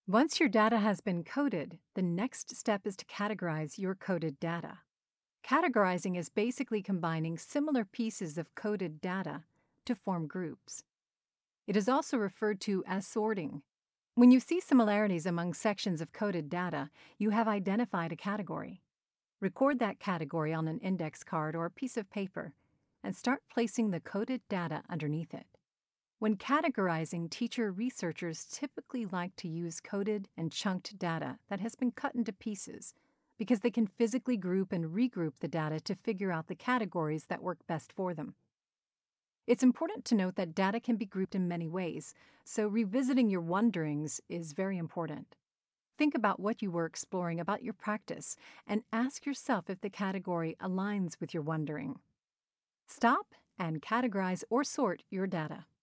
Once your data has been coded, the next step is to categorize your coded data. Categorizing is basically combining similar pieces of coded data to form groups. It is also referred to as sorting. When you see similarities among sections of coded data, you have identified a category. Record that category on an index card or a piece of paper and start placing the coded data underneath it. When categorizing, teacher researchers typically like to use coded and chunked data that has been cut into pieces because they can physically group and regroup the data to figure out the categories that work best for them. It's important to note that data can be grouped in many ways, so revisiting your wonderings is very important. Think about what you were exploring about your practice and ask yourself if the category aligns with your wondering. Stop and categorize or sort your data.